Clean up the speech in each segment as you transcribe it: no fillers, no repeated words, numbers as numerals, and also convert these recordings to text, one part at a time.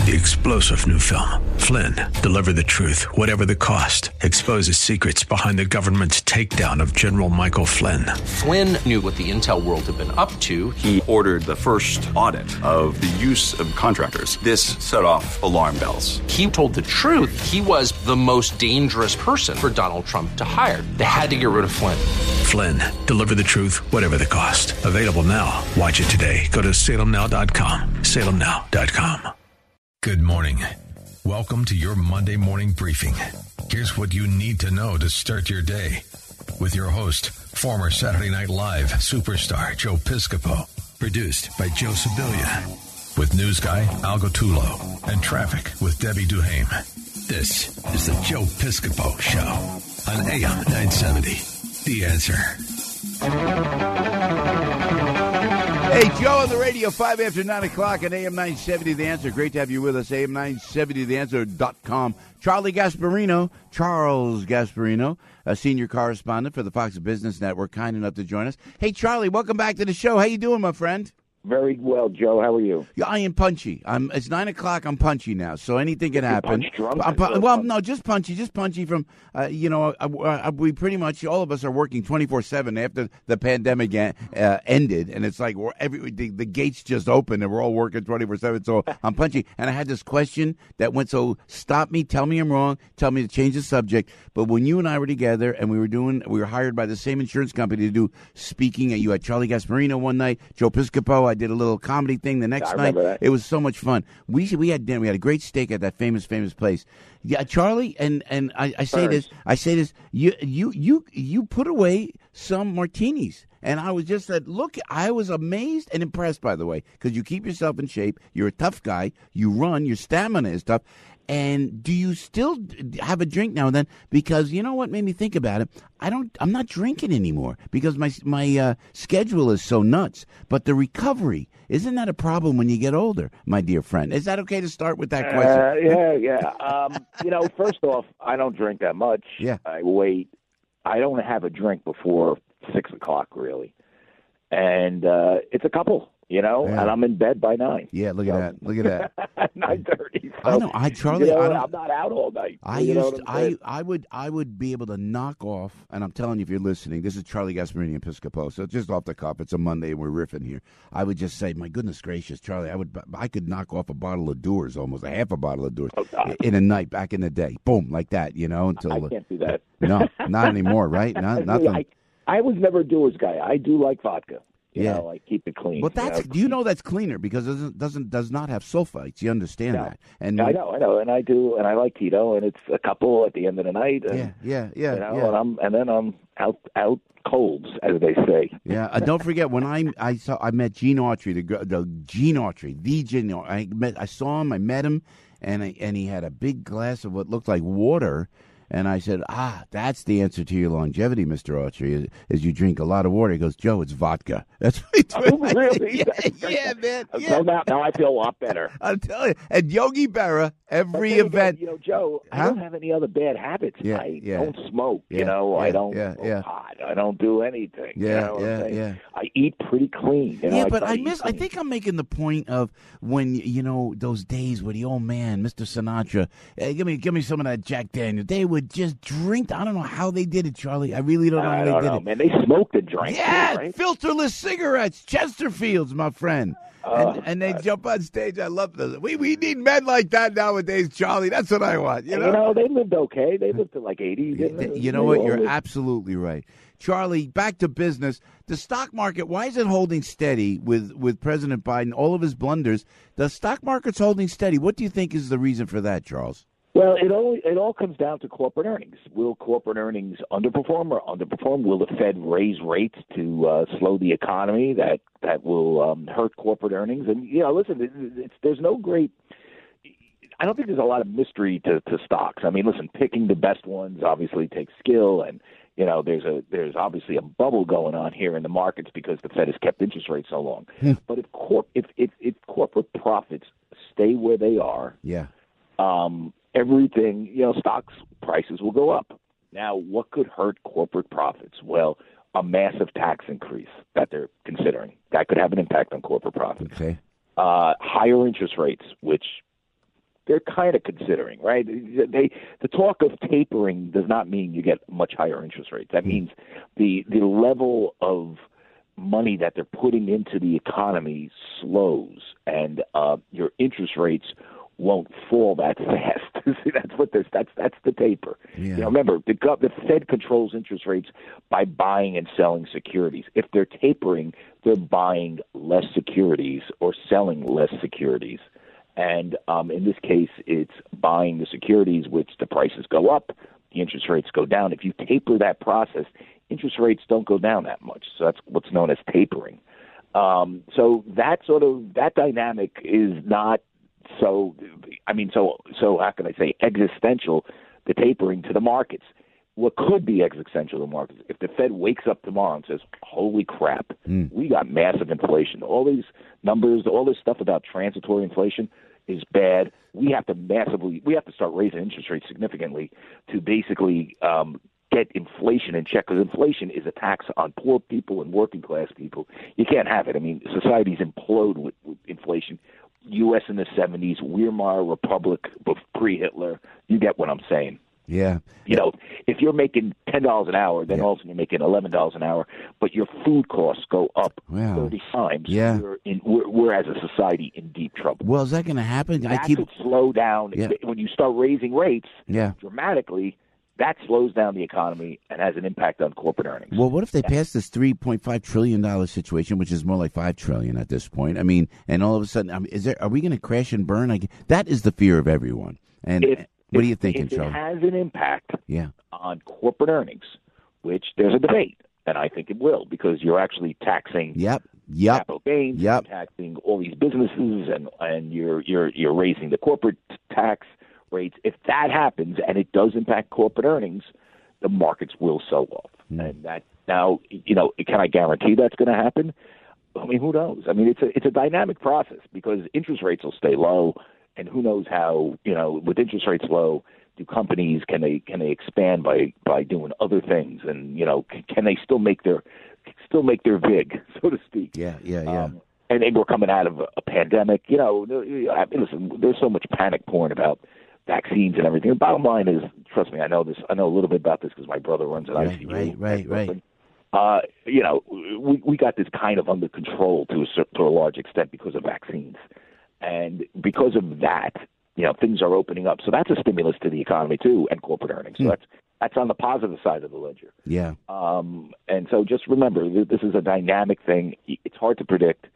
The explosive new film, Flynn, deliver the truth, whatever the cost, exposes secrets behind the government's takedown of General Michael Flynn. Flynn knew what the intel world had been up to. He ordered the first audit of the use of contractors. This set off alarm bells. He told the truth. He was the most dangerous person for Donald Trump to hire. They had to get rid of Flynn. Flynn, deliver the truth, whatever the cost. Available now. Watch it today. Go to salemnow.com. salemnow.com. Good morning. Welcome to your Monday morning briefing. Here's what you need to know to start your day. With your host, former Saturday Night Live superstar Joe Piscopo. Produced by Joe Sibilia. With news guy Al Gottulo. And traffic with Debbie Duhame. This is the Joe Piscopo Show on AM 970. The Answer. Hey, Joe on the radio, 5 after 9 o'clock at AM 970 The Answer. Great to have you with us, AM970theanswer.com. Charles Gasparino, a senior correspondent for the Fox Business Network, kind enough to join us. Hey, Charlie, welcome back to the show. How you doing, my friend? Very well, Joe. How are you? Yeah, I am punchy. It's 9 o'clock. I'm punchy now, so anything can happen. Punch drunk? No, just punchy from, we pretty much, all of us are working 24/7 after the pandemic ended, and it's like the gates just opened, and we're all working 24/7, so I'm punchy. And I had this question that went, so stop me, tell me I'm wrong, tell me to change the subject, but when you and I were together, and we were hired by the same insurance company to do speaking, you had Charlie Gasparino one night, Joe Piscopo, I did a little comedy thing the next night. That. It was so much fun. We had dinner. We had a great steak at that famous place. Yeah, Charlie, and I say this. You put away some martinis, and I was just said, look, I was amazed and impressed, by the way, because you keep yourself in shape. You're a tough guy. You run. Your stamina is tough. And do you still have a drink now and then? Because you know what made me think about it? I'm not drinking anymore because my schedule is so nuts. But the recovery, isn't that a problem when you get older, my dear friend? Is that okay to start with that question? Yeah. First off, I don't drink that much. Yeah. I wait. I don't have a drink before 6 o'clock, really. And it's a couple. And I'm in bed by 9. Yeah, look at that. 9:30. So, I know, Charlie. I'm not out all night. I would be able to knock off, and I'm telling you, if you're listening, this is Charlie Gasparini Piscopo. So just off the cuff, it's a Monday and we're riffing here. I would just say, my goodness gracious, Charlie, I could knock off a bottle of Doors, almost a half a bottle of Doors in a night back in the day. Boom, like that, until I can't do that. No, not anymore, right? Nothing. I was never a Doors guy. I do like vodka. I keep it clean. But that's that's cleaner because it does not have sulfites. You understand that? And I know, and I do, and I like Tito, and it's a couple at the end of the night. And, And then I'm out colds, as they say. Yeah, don't forget when I met Gene Autry, the Gene Autry. I saw him, I met him, and he had a big glass of what looked like water. And I said, that's the answer to your longevity, Mr. Autry, is you drink a lot of water. He goes, Joe, it's vodka. That's what he told me. Really? Yeah, man. Yeah. So now I feel a lot better. I'll tell you. And Yogi Berra, every event. Joe, I don't have any other bad habits. I don't smoke, I don't smoke pot. I don't do anything. I eat pretty clean. But I think I'm making the point of when, those days where the old man, Mr. Sinatra, give me some of that Jack Daniels. They would just drink. I don't know how they did it, Charlie. I really don't know how they did it. Man, they smoked and drank. Yeah, right? Filterless cigarettes, Chesterfields, my friend. And they jump on stage. I love those. We need men like that nowadays, Charlie. That's what I want. They lived okay. They lived to like 80. Didn't they? You know what? You're absolutely right. Charlie, back to business. The stock market, why is it holding steady with President Biden, all of his blunders? The stock market's holding steady. What do you think is the reason for that, Charles? Well, it all comes down to corporate earnings. Will corporate earnings underperform or underperform? Will the Fed raise rates to slow the economy? That will hurt corporate earnings. And listen, there's no great. I don't think there's a lot of mystery to stocks. I mean, listen, picking the best ones obviously takes skill, and there's obviously a bubble going on here in the markets because the Fed has kept interest rates so long. But if corporate profits stay where they are, everything, stocks prices will go up. Now, what could hurt corporate profits? Well, a massive tax increase that they're considering. That could have an impact on corporate profits. Okay. Higher interest rates, which they're kind of considering, right? The talk of tapering does not mean you get much higher interest rates. That means the level of money that they're putting into the economy slows, and your interest rates won't fall that fast. See, that's the taper. Yeah. Remember, the Fed controls interest rates by buying and selling securities. If they're tapering, they're buying less securities or selling less securities. And in this case, it's buying the securities, which the prices go up, the interest rates go down. If you taper that process, interest rates don't go down that much. So that's what's known as tapering. So that dynamic is not so how can I say existential, the tapering to the markets. What could be existential to the markets if the Fed wakes up tomorrow and says, holy crap, we got massive inflation. All these numbers, all this stuff about transitory inflation is bad. We have to start raising interest rates significantly to basically get inflation in check, because inflation is a tax on poor people and working class people. You can't have it. I mean, societies implode with inflation. U.S. in the 70s, Weimar Republic pre-Hitler. You get what I'm saying. Yeah. If you're making $10 an hour, then all of a sudden you're making $11 an hour, but your food costs go up 30 times. Yeah. We're as a society in deep trouble. Well, is that going to happen? That could slow down. Yeah. When you start raising rates dramatically, that slows down the economy and has an impact on corporate earnings. Well, what if they pass this $3.5 trillion situation, which is more like $5 trillion at this point? I mean, and all of a sudden, are we going to crash and burn? That is the fear of everyone. And what are you thinking, Charlie? If it has an impact on corporate earnings, which there's a debate, and I think it will, because you're actually taxing capital gains, you're taxing all these businesses, and you're raising the corporate tax rates. If that happens and it does impact corporate earnings, the markets will sell off. And that now, can I guarantee that's going to happen? I mean, who knows? I mean, it's a dynamic process because interest rates will stay low, and who knows how, with interest rates low, do companies can they expand by doing other things, and can they still make their vig, so to speak? Yeah. And we're coming out of a pandemic. Listen, there's so much panic porn about vaccines and everything. The bottom line is, trust me, I know this. I know a little bit about this because my brother runs an ICU. Right. We got this kind of under control to a large extent because of vaccines, and because of that, things are opening up. So that's a stimulus to the economy too, and corporate earnings. So that's on the positive side of the ledger. Yeah. And so just remember, this is a dynamic thing. It's hard to predict.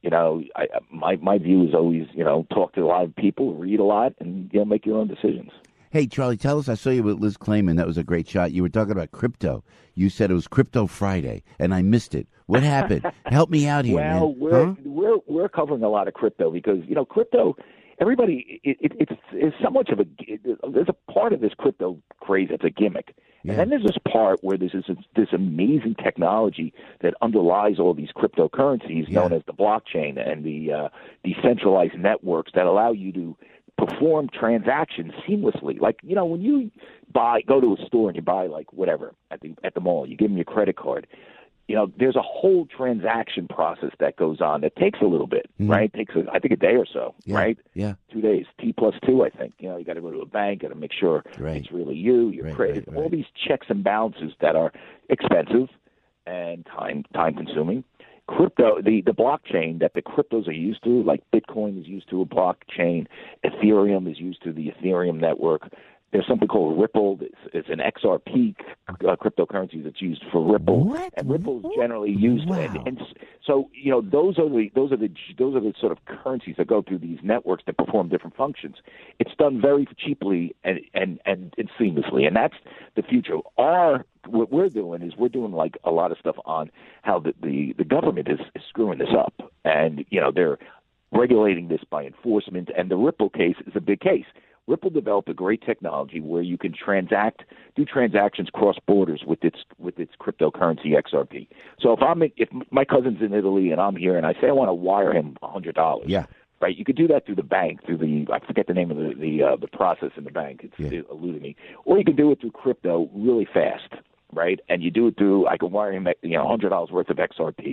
My view is always, talk to a lot of people, read a lot, and make your own decisions. Hey, Charlie, tell us, I saw you with Liz Klayman. That was a great shot. You were talking about crypto. You said it was Crypto Friday, and I missed it. What happened? Help me out here, man. We're covering a lot of crypto because, crypto, everybody, it's so much of there's a part of this crypto craze that's a gimmick. Yeah. And then there's this part where there's this amazing technology that underlies all these cryptocurrencies known as the blockchain and the decentralized networks that allow you to perform transactions seamlessly. Like, when you go to a store and you buy like whatever at the mall, you give them your credit card. There's a whole transaction process that goes on that takes a little bit, right? It takes, I think, a day or so, right? Yeah. 2 days, T+2, I think. You got to go to a bank, got to make sure it's really your credit. All these checks and balances that are expensive and time-consuming. Crypto, the blockchain that the cryptos are used to, like Bitcoin is used to a blockchain, Ethereum is used to the Ethereum network. There's something called Ripple. It's an XRP cryptocurrency that's used for Ripple, and Ripple's generally used. Wow. And so those are the sort of currencies that go through these networks that perform different functions. It's done very cheaply and seamlessly, and that's the future. What we're doing like a lot of stuff on how the government is screwing this up, and they're regulating this by enforcement. And the Ripple case is a big case. Ripple developed a great technology where you can do transactions cross borders with its cryptocurrency XRP. So if my cousin's in Italy and I'm here and I say I want to wire him $100, right? You could do that through the bank, I forget the name of the process in the bank. It's eluding me. Or you can do it through crypto really fast, right? And you do it through, I can wire him $100 worth of XRP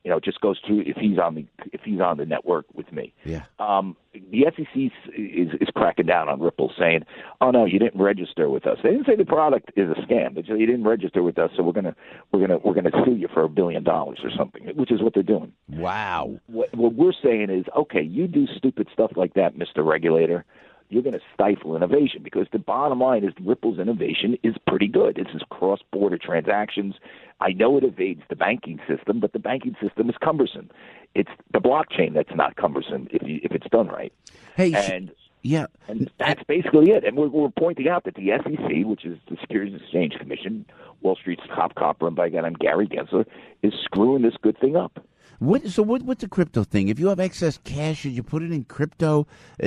just goes through if he's on the network with me. Yeah. The SEC is cracking down on Ripple, saying, "Oh no, you didn't register with us." They didn't say the product is a scam. They said you didn't register with us, so we're gonna sue you for $1 billion or something, which is what they're doing. Wow. What we're saying is, okay, you do stupid stuff like that, Mr. Regulator, you're going to stifle innovation, because the bottom line is Ripple's innovation is pretty good. This is cross-border transactions. I know it evades the banking system, but the banking system is cumbersome. It's the blockchain that's not cumbersome if it's done right. Hey, and yeah, and that's basically it. And we're pointing out that the SEC, which is the Securities and Exchange Commission, Wall Street's top cop run by a guy named Gary Gensler, is screwing this good thing up. What's the crypto thing? If you have excess cash, should you put it in crypto?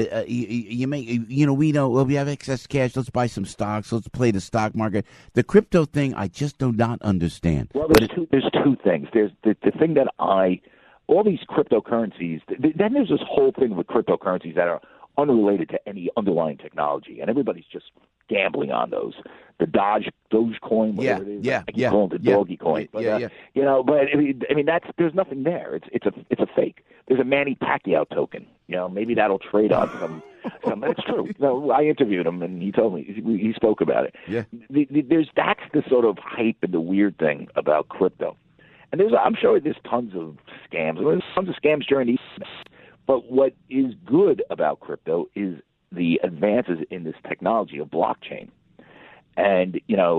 You make, we know, well, we have excess cash. Let's buy some stocks. Let's play the stock market. The crypto thing, I just do not understand. Well, there's two things. There's the thing that all these cryptocurrencies. Then there's this whole thing with cryptocurrencies that are unrelated to any underlying technology, and everybody's just gambling on those. The Dogecoin, whatever it is. I keep calling it the doggy coin. But, but I mean, there's nothing there. It's a fake. There's a Manny Pacquiao token. Maybe that'll trade on some. That's true. No, I interviewed him, and he told me he spoke about it. Yeah. That's the sort of hype and the weird thing about crypto. And I'm sure there's tons of scams. There's tons of scams during these. But what is good about crypto is the advances in this technology of blockchain. And,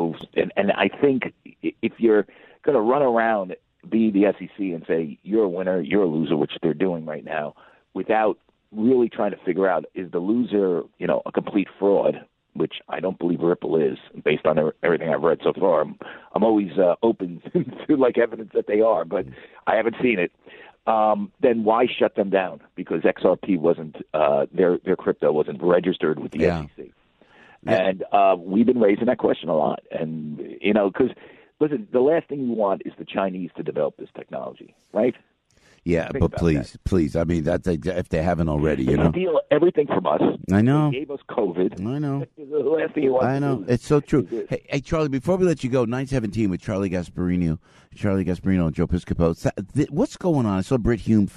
and I think if you're going to run around, be the SEC and say you're a winner, you're a loser, which they're doing right now, without really trying to figure out, is the loser, a complete fraud, which I don't believe Ripple is, based on everything I've read so far. I'm always open to evidence that they are, but I haven't seen it. Then why shut them down? Because XRP wasn't their crypto wasn't registered with the SEC. Yeah. And we've been raising that question a lot. And, because, listen, the last thing you want is the Chinese to develop this technology, right? Yeah, but please. I mean, that's if they haven't already, They steal everything from us. I know. They gave us COVID. I know. The last thing you want I know. It's so true. Hey, Charlie, before we let you go, 917 with Charlie Gasparino and Joe Piscopo. What's going on? I saw Britt Hume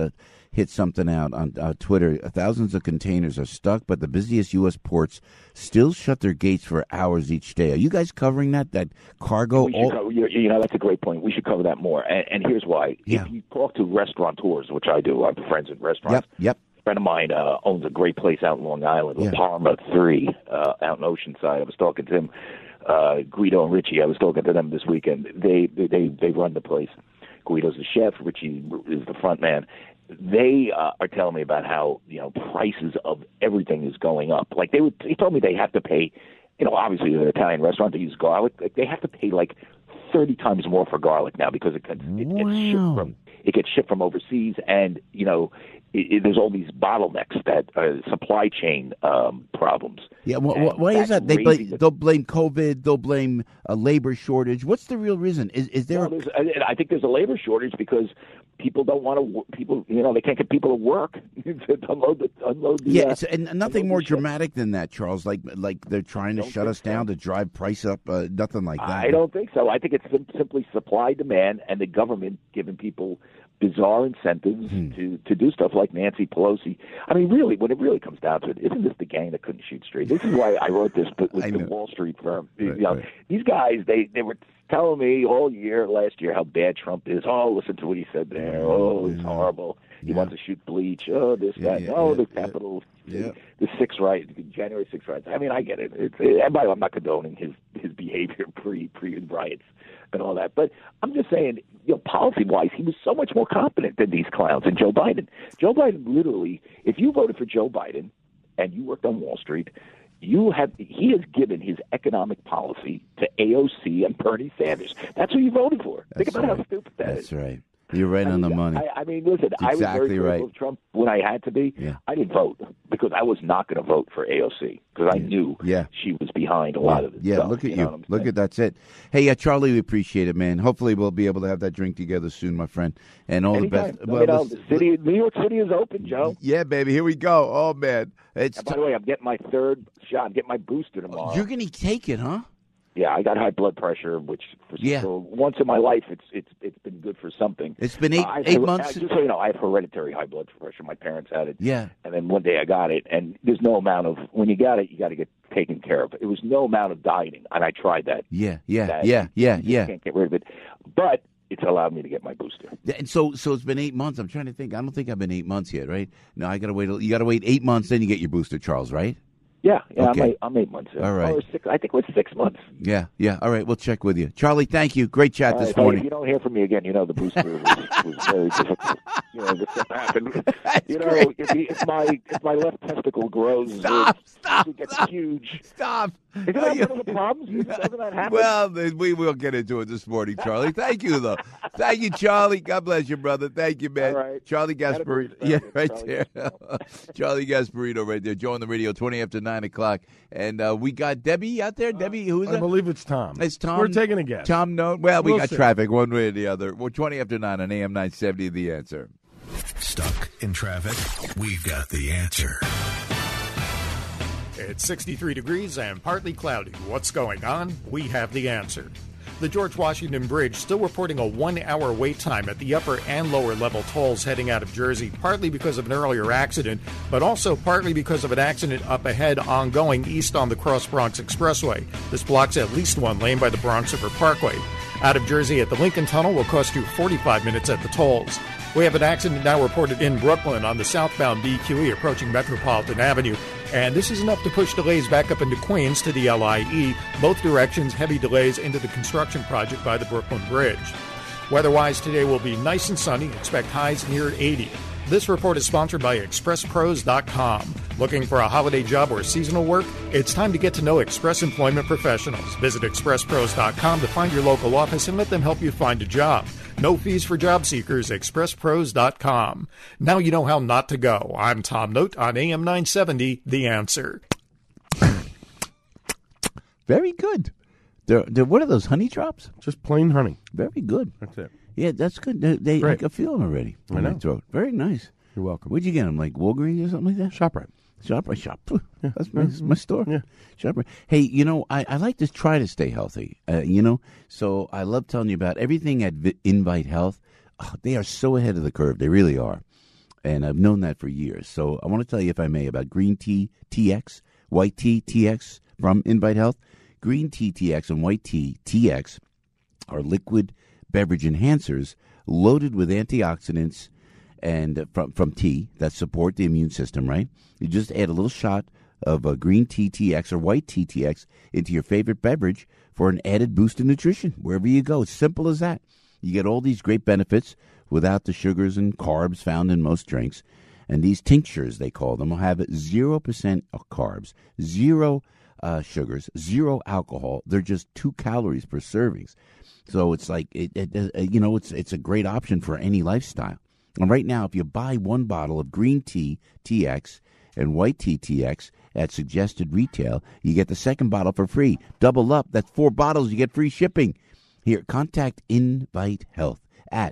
hit something out on Twitter. Thousands of containers are stuck, but the busiest U.S. ports still shut their gates for hours each day. Are you guys covering that cargo? That's a great point. We should cover that more. And here's why. Yeah. If you talk to restaurateurs, which I do, I have friends in restaurants. Yep. A friend of mine owns a great place out in Long Island, La Palma 3, out in Oceanside. I was talking to him, Guido and Richie. I was talking to them this weekend. They run the place. Guido's the chef. Richie is the front man. They are telling me about how prices of everything is going up. Like he told me they have to pay. Obviously they're an Italian restaurant. They use garlic. They have to pay 30 times more for garlic now because it gets shipped from overseas, and there's all these bottlenecks that supply chain problems. Yeah, why is that? They'll blame COVID. They'll blame a labor shortage. What's the real reason? Is there? I think there's a labor shortage because people don't want to. They can't get people to work to unload the. Yeah, and nothing more dramatic than that, Charles. Like they're trying to shut us down to drive price up. Nothing like that. I don't think so. I think it's simply supply demand and the government giving people bizarre incentives to do stuff like Nancy Pelosi. I mean, really, when it really comes down to it, isn't this the gang that couldn't shoot straight? This is why I wrote this with the Wall Street firm. Right. These guys, they were telling me all last year, how bad Trump is. Oh, listen to what he said there. Oh, it's horrible. He wants to shoot bleach. Oh, this, that. The Capitol. The 6th riot, January 6th riots. I mean, I get it. And by the way, I'm not condoning his behavior pre riots and all that. But I'm just saying, policy-wise, he was so much more competent than these clowns and Joe Biden. Joe Biden literally, if you voted for Joe Biden and you worked on Wall Street, he has given his economic policy to AOC and Bernie Sanders. That's who you voted for. Think about how stupid that is. That's right. You're right on the money. I mean, listen, exactly I was very critical of Trump when I had to be. Yeah. I didn't vote because I was not going to vote for AOC because I knew she was behind a lot of it. Yeah, look at you. Look at that's it. Hey, Charlie, we appreciate it, man. Hopefully we'll be able to have that drink together soon, my friend. And all Anytime. the best. New York City is open, Joe. Yeah, baby. Here we go. Oh, man. By the way, I'm getting my third shot. I'm getting my booster tomorrow. You're going to take it, huh? Yeah, I got high blood pressure, which for once in my life, it's been good for something. It's been eight months. Just so you know, I have hereditary high blood pressure. My parents had it. Yeah. And then one day I got it, and there's no amount of when you got it, you got to get taken care of. It was no amount of dieting, and I tried that. Yeah. You can't get rid of it, but it's allowed me to get my booster. And so it's been 8 months. I'm trying to think. I don't think I've been 8 months yet, right? No, I got to wait. You got to wait 8 months, then you get your booster, Charles, right? Yeah, okay. I'm 8 months. All right. Or I think it was 6 months. Yeah. All right, we'll check with you. Charlie, thank you. Great chat this morning. If you don't hear from me again, you know the booster was very difficult. You know, this stuff happened. You know, if my left testicle grows, it gets huge. Stop. Isn't that one of the problems? Doesn't that happen? Well, we will get into it this morning, Charlie. Thank you, though. Thank you, Charlie. God bless you, brother. Thank you, man. All right. Charlie Gasparino. Yeah, right Charlie. there. Charlie Gasparino right there. Joe on the radio, 20 after 9 o'clock. And we got Debbie out there. Debbie, who is it? I believe it's Tom. It's Tom. We're taking a guess. Tom, no. Well, we We'll got see. traffic one way or the other. Well, 20 after 9 on AM 970, The Answer. Stuck in traffic? We've got the answer. It's 63 degrees and partly cloudy. What's going on? We have the answer. The George Washington Bridge still reporting a 1 hour wait time at the upper and lower level tolls heading out of Jersey, partly because of an earlier accident, but also partly because of an accident up ahead ongoing east on the Cross Bronx Expressway. This blocks at least one lane by the Bronx River Parkway. Out of Jersey at the Lincoln Tunnel will cost you 45 minutes at the tolls. We have an accident now reported in Brooklyn on the southbound BQE approaching Metropolitan Avenue, and this is enough to push delays back up into Queens to the LIE. Both directions, heavy delays into the construction project by the Brooklyn Bridge. Weather-wise, today will be nice and sunny. Expect highs near 80. This report is sponsored by ExpressPros.com. Looking for a holiday job or seasonal work? It's time to get to know Express Employment Professionals. Visit ExpressPros.com to find your local office and let them help you find a job. No fees for job seekers. ExpressPros.com. Now you know how not to go. I'm Tom Note on AM 970, The Answer. Very good. What are those, honey drops? Just plain honey. Very good. That's it. Yeah, that's good. I can feel them already in my throat. Very nice. You're welcome. Where'd you get them? Like Walgreens or something like that? ShopRite. Shop. Yeah. That's my store. Yeah. ShopRite. Hey, you know, I like to try to stay healthy, so I love telling you about everything at Invite Health. Oh, they are so ahead of the curve. They really are. And I've known that for years. So I want to tell you, if I may, about Green Tea TX, White Tea TX from Invite Health. Green Tea TX and White Tea TX are liquid beverage enhancers loaded with antioxidants and from tea that support the immune system, right? You just add a little shot of green tea TX or white tea TX into your favorite beverage for an added boost in nutrition wherever you go. It's simple as that. You get all these great benefits without the sugars and carbs found in most drinks. And these tinctures, they call them, will have 0% carbs, zero sugars, zero alcohol. They're just 2 calories per servings. So it's like, it's a great option for any lifestyle. And right now, if you buy one bottle of green tea TX and white tea TX at suggested retail, you get the second bottle for free. Double up. That's 4 bottles. You get free shipping. Here, contact Invite Health at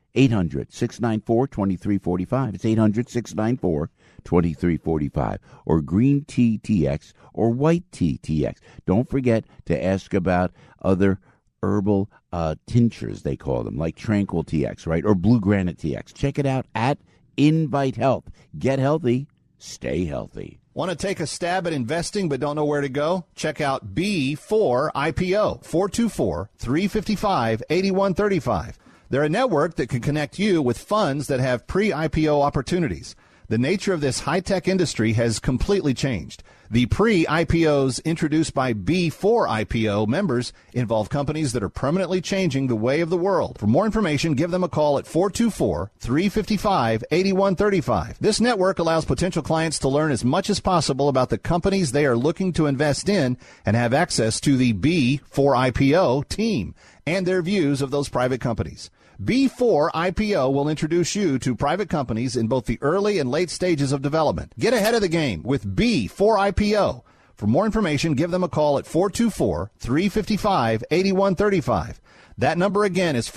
800-694-2345. It's 800-694-2345. Or green tea TX or white tea TX. Don't forget to ask about other herbal tinctures, they call them, like Tranquil TX, right? Or Blue Granite TX. Check it out at Invite Health. Get healthy. Stay healthy. Want to take a stab at investing but don't know where to go? Check out B4IPO, 424-355-8135. They're a network that can connect you with funds that have pre-IPO opportunities. The nature of this high-tech industry has completely changed. The pre-IPOs introduced by B4IPO members involve companies that are permanently changing the way of the world. For more information, give them a call at 424-355-8135. This network allows potential clients to learn as much as possible about the companies they are looking to invest in and have access to the B4IPO team and their views of those private companies. B4IPO will introduce you to private companies in both the early and late stages of development. Get ahead of the game with B4IPO. For more information, give them a call at 424-355-8135. That number again is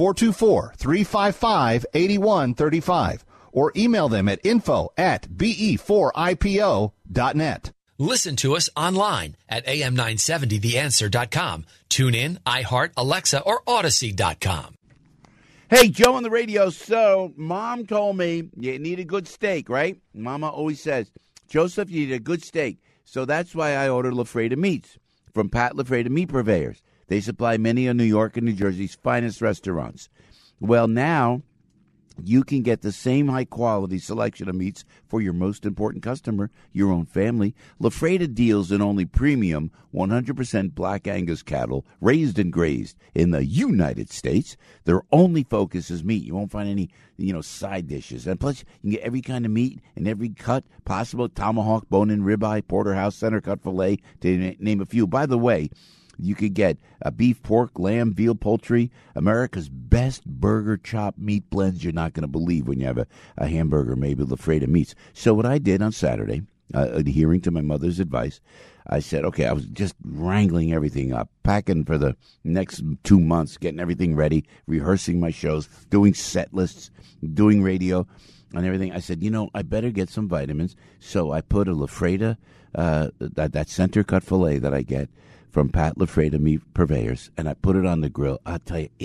424-355-8135. Or email them at info@be4ipo.net. Listen to us online at am970theanswer.com. Tune in, iHeart, Alexa, or Odyssey.com. Hey, Joe on the radio. So, Mom told me you need a good steak, right? Mama always says, Joseph, you need a good steak. So that's why I ordered LaFreda Meats from Pat LaFreda Meat Purveyors. They supply many of New York and New Jersey's finest restaurants. Well, now you can get the same high-quality selection of meats for your most important customer, your own family. LaFreda deals in only premium 100% Black Angus cattle raised and grazed in the United States. Their only focus is meat. You won't find any, side dishes. And plus, you can get every kind of meat in every cut possible: tomahawk, bone-in ribeye, porterhouse, center-cut filet, to name a few. By the way, you could get beef, pork, lamb, veal, poultry, America's best burger chop meat blends you're not going to believe when you have a hamburger made with LaFreda Meats. So what I did on Saturday, adhering to my mother's advice, I said, okay, I was just wrangling everything up, packing for the next 2 months, getting everything ready, rehearsing my shows, doing set lists, doing radio and everything. I said, I better get some vitamins. So I put a LaFreda, that center cut filet that I get from Pat LaFreda Meat Purveyors, and I put it on the grill. I'll tell you,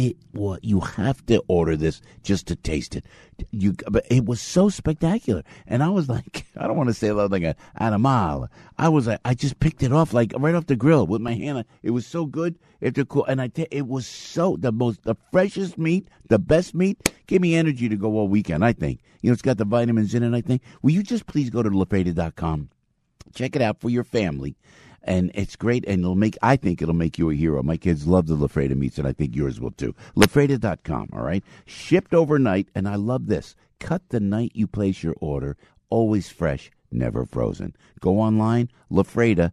you have to order this just to taste it. But it was so spectacular, and I was like, I don't want to say like an animal. I just picked it off like right off the grill with my hand. It was so good. And it was so the freshest meat, the best meat. Gave me energy to go all weekend. I think it's got the vitamins in it. I think. Will you just please go to LaFreda.com, check it out for your family. And it's great, and I think it'll make you a hero. My kids love the LaFreda meats, and I think yours will too. LaFreda.com, all right? Shipped overnight, and I love this. Cut the night you place your order. Always fresh, never frozen. Go online, LaFreda,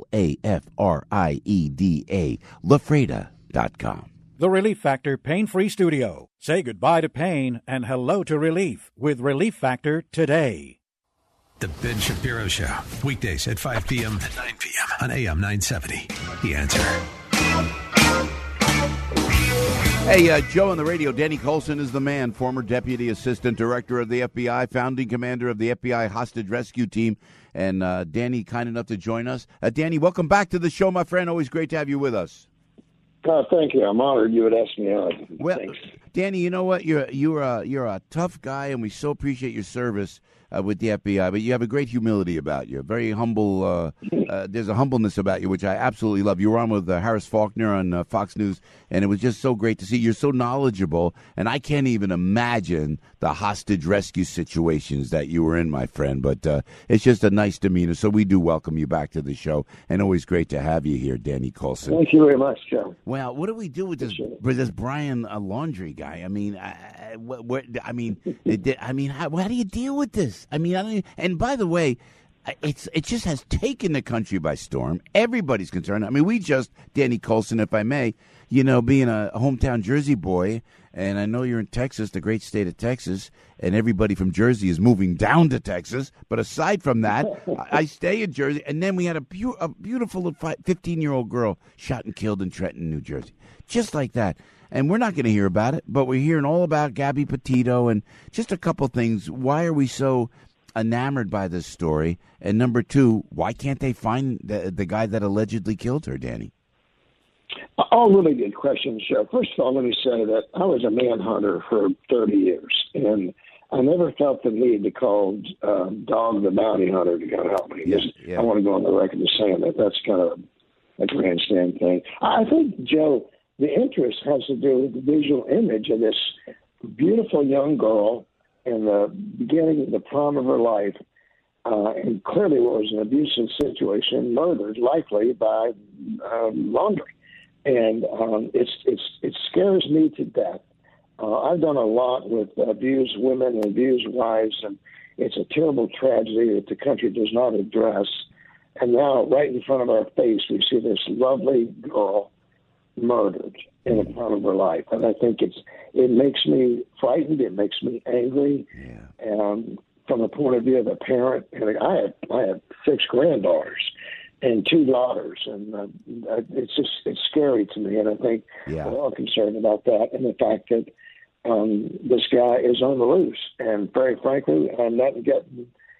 LaFrieda, LaFreda.com. The Relief Factor Pain-Free Studio. Say goodbye to pain and hello to relief with Relief Factor today. The Ben Shapiro Show, weekdays at 5 p.m. and 9 p.m. on AM 970. The Answer. Hey, Joe on the radio. Danny Coulson is the man, former Deputy Assistant Director of the FBI, founding commander of the FBI Hostage Rescue Team. And Danny, kind enough to join us. Danny, welcome back to the show, my friend. Always great to have you with us. Thank you. I'm honored you would ask me on. Well, thanks. Danny, you know what? You're a tough guy, and we so appreciate your service with the FBI. But you have a great humility about you. Very humble. There's a humbleness about you, which I absolutely love. You were on with Harris Faulkner on Fox News, and it was just so great to see. You're so knowledgeable, and I can't even imagine the hostage rescue situations that you were in, my friend. But it's just a nice demeanor. So we do welcome you back to the show, and always great to have you here, Danny Coulson. Thank you very much, Joe. Well, what do we do with this Brian Laundrie guy? I mean, how do you deal with this? I mean, and by the way, it just has taken the country by storm. Everybody's concerned. I mean, Danny Coulson, if I may, being a hometown Jersey boy, and I know you're in Texas, the great state of Texas, and everybody from Jersey is moving down to Texas. But aside from that, I stay in Jersey, and then we had a beautiful 15-year-old girl shot and killed in Trenton, New Jersey, just like that. And we're not going to hear about it, but we're hearing all about Gabby Petito and just a couple things. Why are we so enamored by this story? And number two, why can't they find the guy that allegedly killed her, Danny? All really good questions, Joe. First of all, let me say that I was a manhunter for 30 years, and I never felt the need to call Dog the Bounty Hunter to go help me. Yeah. I want to go on the record as saying that that's kind of a grandstand thing. I think, Joe, the interest has to do with the visual image of this beautiful young girl in the beginning, the prime of her life, and clearly was an abusive situation, murdered, likely by Laundrie. And it scares me to death. I've done a lot with abused women and abused wives, and it's a terrible tragedy that the country does not address. And now, right in front of our face, we see this lovely girl murdered in the prime of her life. And I think it makes me frightened. It makes me angry. Yeah. And from the point of view of a parent, and I have 6 granddaughters and 2 daughters, and it's scary to me. And I think we're all concerned about that, and the fact that this guy is on the loose. And very frankly, I'm not getting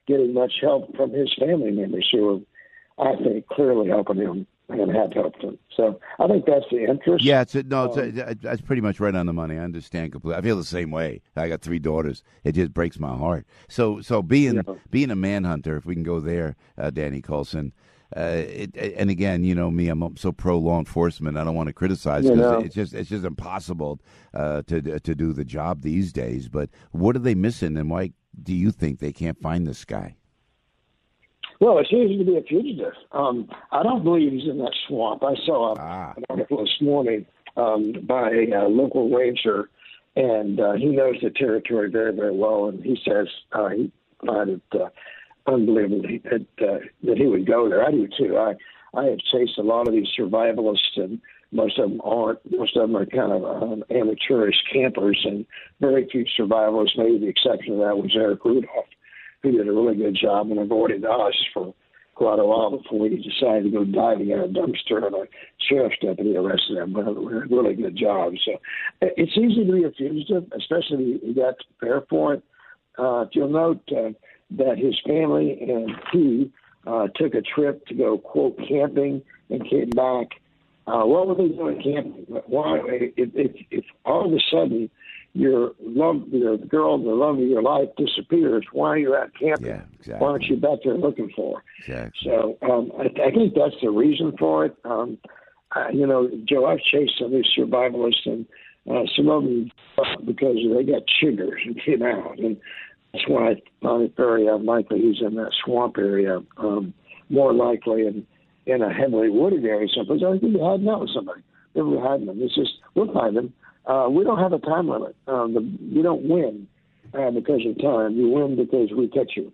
getting much help from his family members who are, I think, clearly helping him and have helped him. So I think that's the interest. Yeah, that's pretty much right on the money. I understand completely. I feel the same way. I got 3 daughters. It just breaks my heart. So being a manhunter, if we can go there, Danny Coulson. And again, you know me, I'm so pro law enforcement. I don't want to criticize because it's just impossible to do the job these days. But what are they missing, and why do you think they can't find this guy? Well, it's easy to be a fugitive. I don't believe he's in that swamp. I saw an article this morning by a local ranger, and he knows the territory very, very well. And he says he found it unbelievable that he would go there. I do too. I have chased a lot of these survivalists, and most of them aren't. Most of them are kind of amateurish campers, and very few survivalists. Maybe the exception of that was Eric Rudolph, who did a really good job and avoided us for quite a while before he decided to go diving in a dumpster, and a sheriff's deputy arrested him. But a really good job. So it's easy to be a fugitive, especially if you got to prepare for it. If you'll note that his family and he took a trip to go, quote, camping and came back. What were they doing camping? Why, if all of a sudden your girl, the love of your life disappears, why are you out camping? Yeah, exactly. Why aren't you back there looking for her? Exactly. So I think that's the reason for it. Joe, I've chased some of these survivalists, and some of them because they got chiggers and came out. And that's why I find it very unlikely he's in that swamp area. More likely in a heavily wooded area someplace. I think you're hiding out with somebody. We're hiding them. It's just, we'll find them. We don't have a time limit. You don't win because of time. You win because we catch you,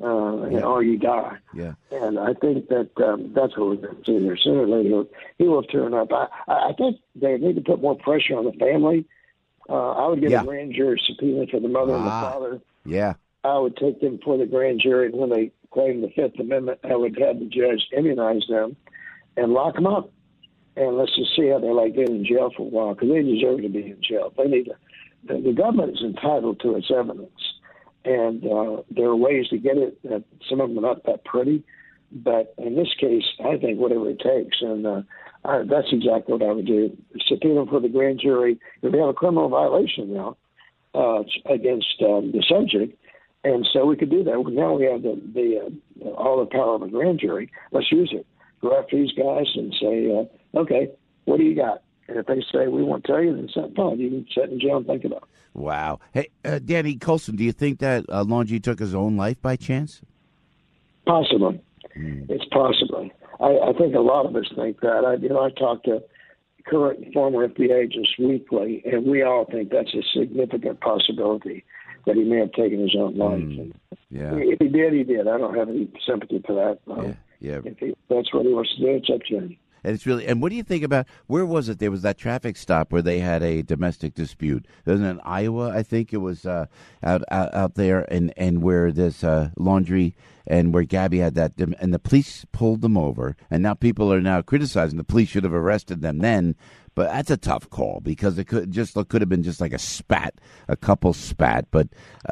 or you die. Yeah. And I think that that's what we're going to see here. Sooner or later, he will turn up. I think they need to put more pressure on the family. I would get a grand jury subpoena for the mother and the father. Yeah. I would take them before the grand jury, and when they claim the Fifth Amendment, I would have the judge immunize them and lock them up. And let's just see how they like getting in jail for a while, because they deserve to be in jail. They need to. The government is entitled to its evidence, and there are ways to get it. Some of them are not that pretty, but in this case, I think whatever it takes, and that's exactly what I would do. Subpoena for the grand jury. If they have a criminal violation now against the subject, and so we could do that. Now we have all the power of a grand jury. Let's use it. Go after these guys and say, okay, what do you got? And if they say, we won't tell you, then it's not fine. You can sit in jail and think about it. Wow. Hey, Danny Coulson, do you think that Longy took his own life by chance? Possibly. It's possible. I think a lot of us think that. I talk to current and former FBI agents weekly, and we all think that's a significant possibility that he may have taken his own life. If he did, he did. I don't have any sympathy for that. If that's what he wants to do, it's up to him. And it's really. And what do you think about? Where was it? There was that traffic stop where they had a domestic dispute. Wasn't it in Iowa? I think it was out there, and where this laundry and where Gabby had that, and the police pulled them over, and now people are now criticizing the police should have arrested them then. But that's a tough call because it could have been just like a couple spat. But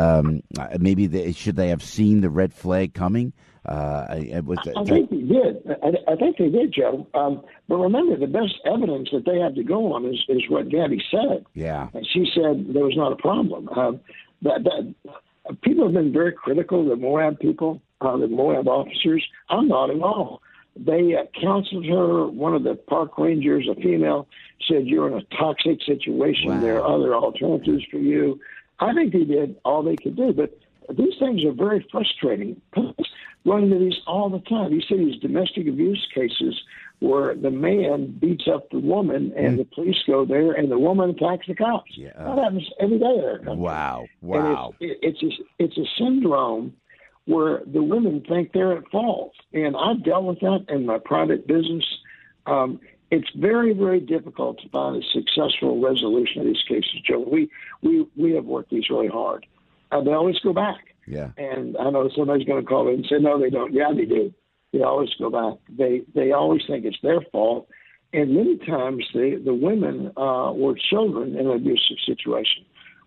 maybe should they have seen the red flag coming? I think they did. I think they did, Joe. But remember, the best evidence that they have to go on is what Gabby said. Yeah, and she said there was not a problem. That people have been very critical of the Moab people, the Moab officers. I'm not at all. They counseled her. One of the park rangers, a female, said, you're in a toxic situation. Wow. There are other alternatives for you. I think they did all they could do. But these things are very frustrating. Run into these all the time. You see these domestic abuse cases where the man beats up the woman and the police go there and the woman attacks the cops. Yeah. That happens every day in our country. Wow. And it's a syndrome where the women think they're at fault. And I've dealt with that in my private business. It's very, very difficult to find a successful resolution of these cases, Joe. We have worked these really hard. They always go back. Yeah. And I know somebody's going to call in and say, no, they don't. Yeah, they do. They always go back. They always think it's their fault. And many times the women were children in an abusive situation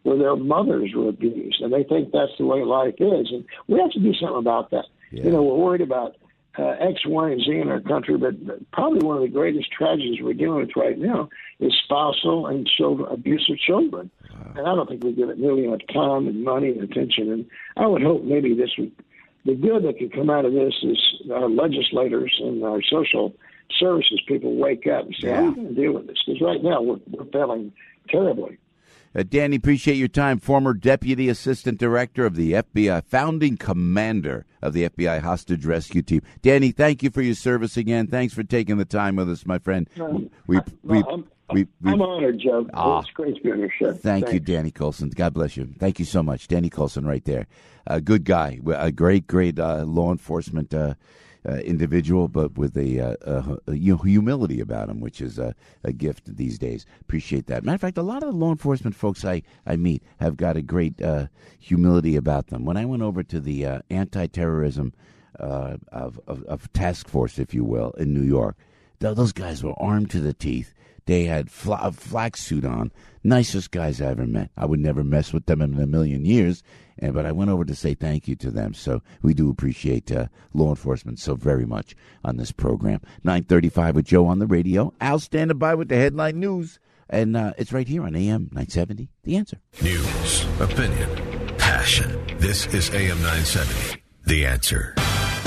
where their mothers were abused, and they think that's the way life is. And we have to do something about that. Yeah. You know, we're worried about X, Y, and Z in our country, but probably one of the greatest tragedies we're dealing with right now is spousal and abuse of children. And I don't think we give it nearly enough time and money and attention. And I would hope maybe the good that could come out of this is our legislators and our social services people wake up and say, how are we going to deal with this? Because right now we're failing terribly. Danny, appreciate your time. Former Deputy Assistant Director of the FBI, founding commander of the FBI Hostage Rescue Team. Danny, thank you for your service again. Thanks for taking the time with us, my friend. I'm honored, Joe. It's great to be on your show. Thank you, Danny Coulson. God bless you. Thank you so much. Danny Coulson right there. A good guy, a great law enforcement individual, but with a humility about him, which is a gift these days. Appreciate that. Matter of fact, a lot of the law enforcement folks I meet have got a great humility about them. When I went over to the anti-terrorism of task force, if you will, in New York, those guys were armed to the teeth. They had a flak suit on. Nicest guys I ever met. I would never mess with them in a million years, but I went over to say thank you to them. So we do appreciate law enforcement so very much on this program. 9:35 with Joe on the radio. Al standing by with the headline news, and it's right here on AM 970. The Answer. News, opinion, passion. This is AM 970. The Answer.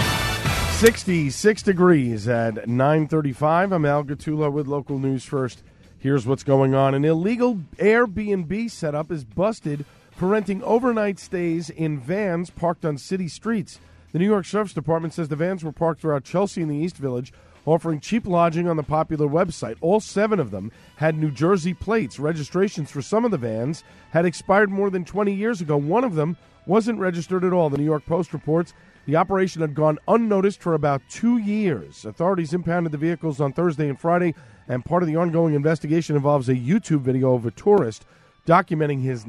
66 degrees at 9:35. I'm Al Gattullo with local news first. Here's what's going on. An illegal Airbnb setup is busted for renting overnight stays in vans parked on city streets. The New York Sheriff's Department says the vans were parked throughout Chelsea and the East Village, offering cheap lodging on the popular website. All 7 of them had New Jersey plates. Registrations for some of the vans had expired more than 20 years ago. One of them wasn't registered at all. The New York Post reports the operation had gone unnoticed for about 2 years. Authorities impounded the vehicles on Thursday and Friday, and part of the ongoing investigation involves a YouTube video of a tourist documenting his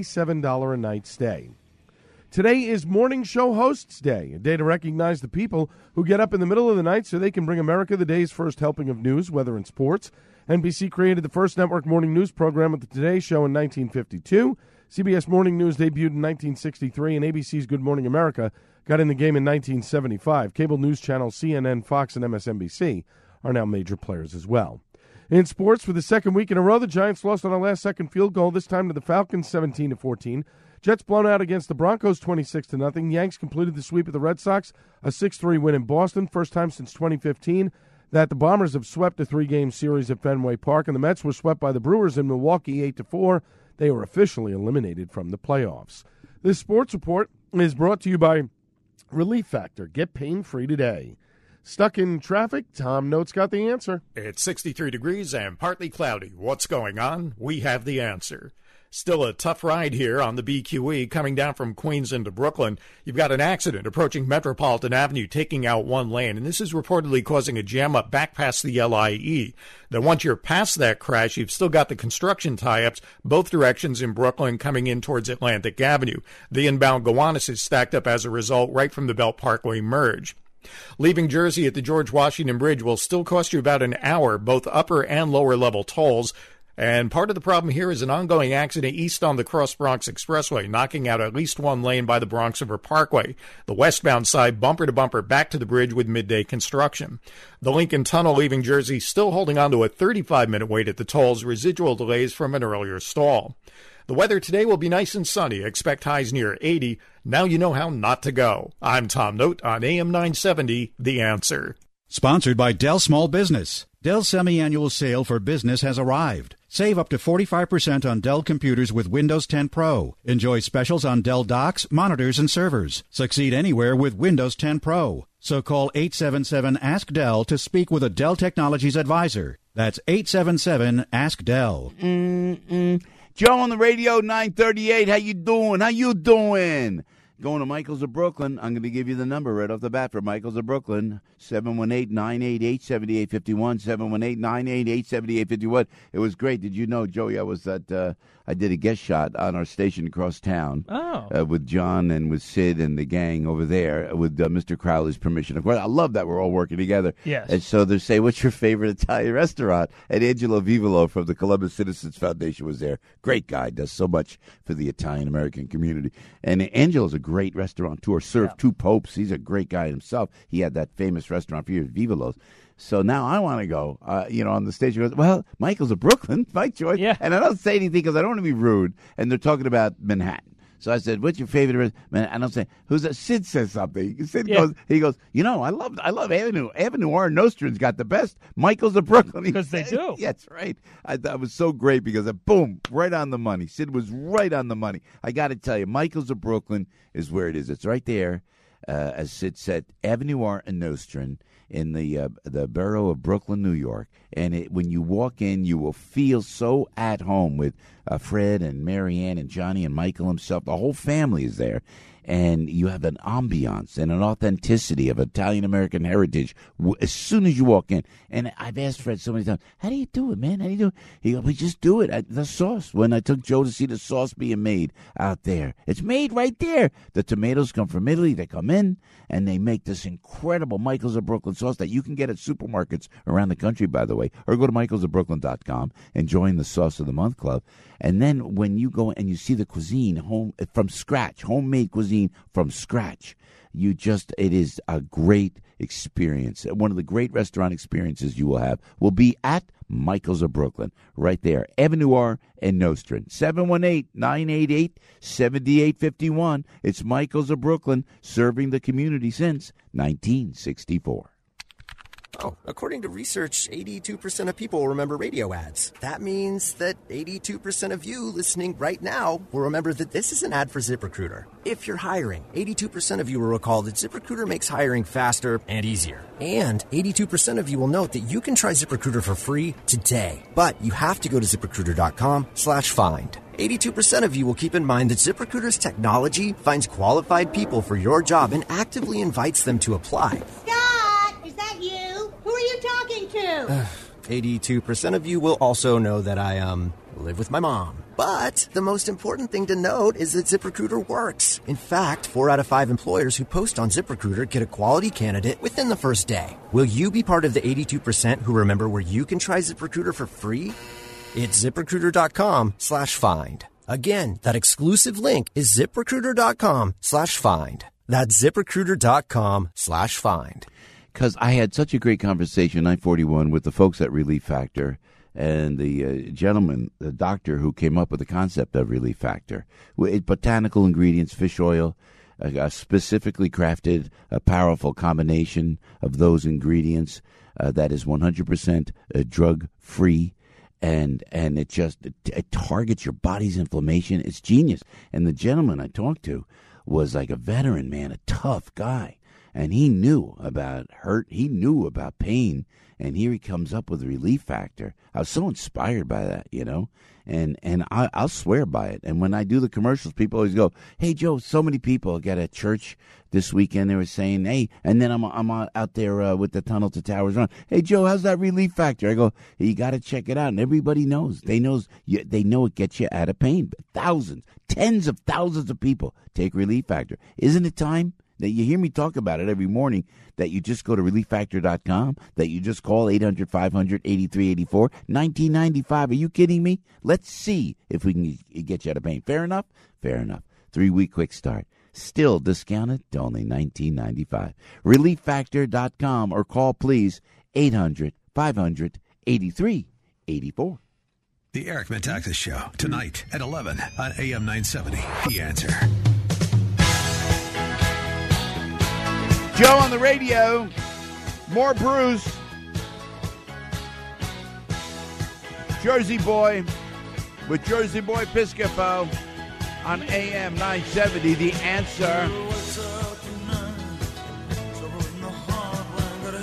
$97 a night stay. Today is Morning Show Hosts Day, a day to recognize the people who get up in the middle of the night so they can bring America the day's first helping of news, weather, and sports. NBC created the first network morning news program with the Today Show in 1952. CBS Morning News debuted in 1963, and ABC's Good Morning America got in the game in 1975. Cable news channels CNN, Fox, and MSNBC are now major players as well. In sports, for the second week in a row, the Giants lost on a last-second field goal, this time to the Falcons 17-14. Jets blown out against the Broncos 26-0. Yanks completed the sweep of the Red Sox, a 6-3 win in Boston, first time since 2015 that the Bombers have swept a 3-game series at Fenway Park, and the Mets were swept by the Brewers in Milwaukee 8-4. They were officially eliminated from the playoffs. This sports report is brought to you by Relief Factor. Get pain-free today. Stuck in traffic? Tom Note's got the answer. It's 63 degrees and partly cloudy. What's going on? We have the answer. Still a tough ride here on the BQE coming down from Queens into Brooklyn. You've got an accident approaching Metropolitan Avenue, taking out one lane, and this is reportedly causing a jam up back past the LIE. Then once you're past that crash, you've still got the construction tie-ups both directions in Brooklyn coming in towards Atlantic Avenue. The inbound Gowanus is stacked up as a result right from the Belt Parkway merge. Leaving Jersey at the George Washington Bridge will still cost you about an hour, both upper and lower level tolls. And part of the problem here is an ongoing accident east on the Cross Bronx Expressway, knocking out at least one lane by the Bronx River Parkway. The westbound side bumper to bumper back to the bridge with midday construction. The Lincoln Tunnel leaving Jersey still holding on to a 35-minute wait at the tolls, residual delays from an earlier stall. The weather today will be nice and sunny. Expect highs near 80. Now you know how not to go. I'm Tom Note on AM 970, The Answer. Sponsored by Dell Small Business. Dell's semi-annual sale for business has arrived. Save up to 45% on Dell computers with Windows 10 Pro. Enjoy specials on Dell docks, monitors, and servers. Succeed anywhere with Windows 10 Pro. So call 877-ASK-DELL to speak with a Dell Technologies advisor. That's 877-ASK-DELL. Joe on the radio, 938. How you doing? going to Michael's of Brooklyn. I'm going to give you the number right off the bat for Michael's of Brooklyn, 718-988-7851, 718-988-7851. It was great. Did you know, Joey, I did a guest shot on our station across town with John and with Sid and the gang over there with Mr. Crowley's permission. Of course, I love that we're all working together. Yes. And so they say, what's your favorite Italian restaurant? And Angelo Vivolo from the Columbus Citizens Foundation was there. Great guy, does so much for the Italian-American community. And Angelo's a great restaurateur, served two popes. He's a great guy himself. He had that famous restaurant for years, Vivolo's. So now I want to go, on the station. Goes, well, Michael's of Brooklyn, my choice. Yeah. And I don't say anything because I don't want to be rude. And they're talking about Manhattan. So I said, what's your favorite restaurant? And I'm saying, who's that? Sid says something. Sid goes, I love Avenue. Avenue R. Nostran's got the best. Michael's of Brooklyn. Because they do. Yeah, that's right. I thought it was so great because, boom, right on the money. Sid was right on the money. I got to tell you, Michael's of Brooklyn is where it is. It's right there, as Sid said, Avenue R. and Nostrand in the borough of Brooklyn, New York. And when you walk in, you will feel so at home with Fred and Marianne and Johnny and Michael himself. The whole family is there. And you have an ambiance and an authenticity of Italian-American heritage as soon as you walk in. And I've asked Fred so many times, how do you do it, man? How do you do it? He goes, we just do it. The sauce. When I took Joe to see the sauce being made out there, it's made right there. The tomatoes come from Italy. They come in, and they make this incredible Michael's of Brooklyn sauce that you can get at supermarkets around the country, by the way. Or go to michaelsofbrooklyn.com and join the Sauce of the Month Club. And then when you go and you see the cuisine home from scratch, homemade cuisine from scratch, it is a great experience. One of the great restaurant experiences you will have will be at Michael's of Brooklyn, right there, Avenue R and Nostrand, 718-988-7851. It's Michael's of Brooklyn, serving the community since 1964. Oh, according to research, 82% of people remember radio ads. That means that 82% of you listening right now will remember that this is an ad for ZipRecruiter. If you're hiring, 82% of you will recall that ZipRecruiter makes hiring faster and easier. And 82% of you will note that you can try ZipRecruiter for free today. But you have to go to ZipRecruiter.com/find. 82% of you will keep in mind that ZipRecruiter's technology finds qualified people for your job and actively invites them to apply. Is that you? Who are you talking to? 82% of you will also know that I, live with my mom. But the most important thing to note is that ZipRecruiter works. In fact, 4 out of 5 employers who post on ZipRecruiter get a quality candidate within the first day. Will you be part of the 82% who remember where you can try ZipRecruiter for free? It's ZipRecruiter.com/find. Again, that exclusive link is ZipRecruiter.com/find. That's ZipRecruiter.com/find. Because I had such a great conversation, 941, with the folks at Relief Factor and the gentleman, the doctor who came up with the concept of Relief Factor. Botanical ingredients, fish oil, a specifically crafted, a powerful combination of those ingredients that is 100% drug-free. And it targets your body's inflammation. It's genius. And the gentleman I talked to was like a veteran, man, a tough guy. And he knew about hurt. He knew about pain. And here he comes up with Relief Factor. I was so inspired by that, And I'll swear by it. And when I do the commercials, people always go, hey, Joe, so many people get at church this weekend. They were saying, hey, and then I'm out there with the Tunnel to Towers Run. Hey, Joe, how's that Relief Factor? I go, you got to check it out. And everybody knows. They know it gets you out of pain. Thousands, tens of thousands of people take Relief Factor. Isn't it time that you hear me talk about it every morning, that you just go to relieffactor.com, that you just call 800-500-8384, $19.95. Are you kidding me? Let's see if we can get you out of pain. Fair enough? Fair enough. 3-week quick start. Still discounted to only $19.95. Relieffactor.com or call, please, 800-500-8384. The Eric Metaxas Show, tonight at 11 on AM 970. The Answer. Joe on the radio, more Bruce, Jersey Boy with Jersey Boy Piscopo on AM 970, The Answer.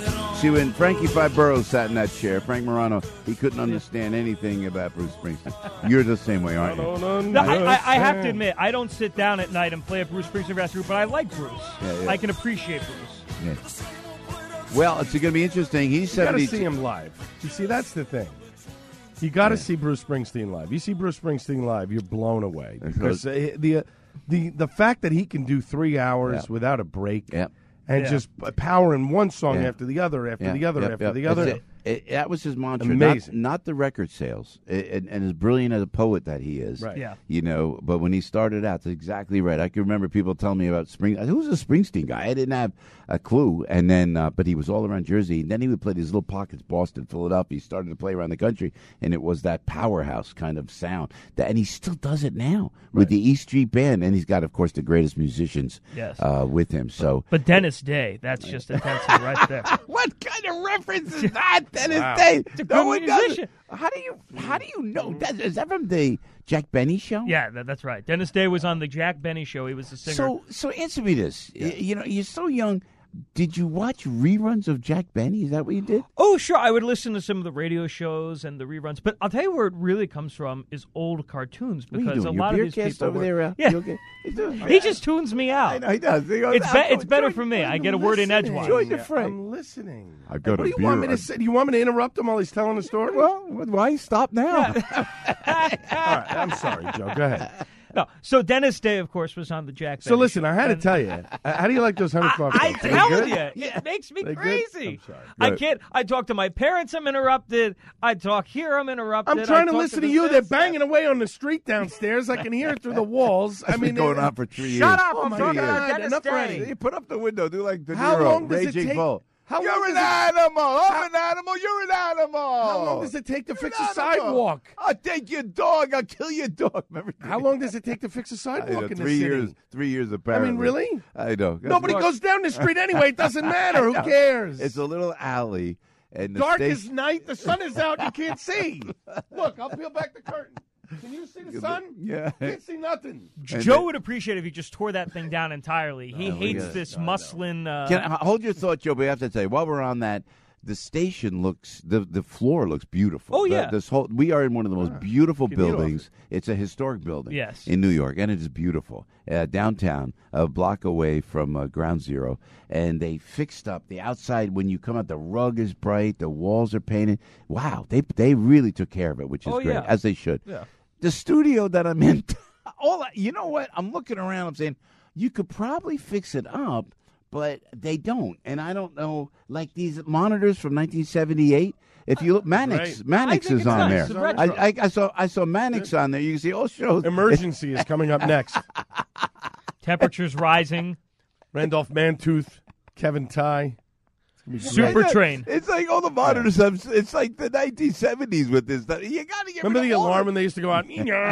See, when Frankie Five Boroughs sat in that chair, Frank Morano, he couldn't understand anything about Bruce Springsteen. You're the same way, aren't you? No, I have to admit, I don't sit down at night and play a Bruce Springsteen record, but I like Bruce. Yeah. I can appreciate Bruce. Yeah. Well, it's going to be interesting. He's 70. You got to see him live. You see, that's the thing. You got to see Bruce Springsteen live. You see Bruce Springsteen live, you're blown away because the fact that he can do 3 hours without a break and just power in one song after the other, after the other. That was his mantra. Amazing. Not the record sales, and as brilliant as a poet that he is. Right. Yeah. You know, but when he started out, that's exactly right. I can remember people telling me about who's a Springsteen guy? I didn't have a clue. And then, but he was all around Jersey. And then he would play these little pockets, Boston, Philadelphia. He started to play around the country, and it was that powerhouse kind of sound. And he still does it now with the E Street Band. And he's got, of course, the greatest musicians with him. So, but Dennis Day, that's just intensity right there. What kind of reference is that? Dennis Wow. Day. It's a No good one does musician. it. How do you know? Is that from the Jack Benny show? Yeah, that's right. Dennis Day was on the Jack Benny show. He was the singer. So answer me this. You know, you're so young. Did you watch reruns of Jack Benny? Is that what you did? Oh, sure. I would listen to some of the radio shows and the reruns. But I'll tell you where it really comes from is old cartoons. What are you Because doing? a lot Your of these beer cast people over were, there, Al? Yeah. You okay? He just tunes me out. I know he does. He goes, It's better for me. I get a word in edgewise. Join the fray. I'm listening. I've got What do you want me to say? Do you want me to interrupt him while he's telling the story? Well, why stop now? All right, I'm sorry, Joe. Go ahead. No, so Dennis Day, of course, was on the Jack Benny So listen, show. I had to tell you, how do you like those 105 I'm folks? Are they telling good? you, it makes me They good? crazy. I'm sorry. I Good. can't. I talk to my parents, I'm interrupted. I talk here, I'm interrupted. I'm trying I to talk listen the to you. They're fence. banging away on the street downstairs. I can hear it through the walls. That's been going on for 3 years. Shut up! Oh, I'm my talking God, about Dennis enough Day. already. You put up the window. Do like De Niro. How long does it Raging take? Bull. How You're long an does it- animal. I'm an animal. You're an animal. How long does it take to fix a animal. sidewalk? I'll take your dog. I'll kill your dog. Remember? How long does it take to fix a I sidewalk know, in 3 the city? years. 3 years apparently. really? I know. Nobody goes down the street anyway. It doesn't matter. Who cares? It's a little alley, and the Dark station- as night. The sun is out. You can't see. Look, I'll peel back the curtain. Can you see the sun? Yeah. Can't see nothing. Joe would appreciate if you just tore that thing down entirely. He hates yeah. this muslin. Can I hold your thought, Joe? But I have to tell you, while we're on that, the station looks the floor looks beautiful. Oh, yeah. We are in one of the most beautiful buildings. It's a historic building, Yes. in New York, and it is beautiful downtown, a block away from Ground Zero. And they fixed up the outside. When you come out, the rug is bright, the walls are painted. Wow, they really took care of it, which is great, yeah. as they should. Yeah. The studio that I'm in, you know what? I'm looking around. I'm saying you could probably fix it up. But they don't, and I don't know. Like these monitors from 1978. If you look, Mannix is on there. I saw Mannix on there. You can see all shows. Emergency is coming up next. Temperatures rising. Randolph Mantooth, Kevin Ty. Super Train. It's like all the monitors. It's like the 1970s with this stuff. You got to get. Remember rid the of all alarm of when they used to go out,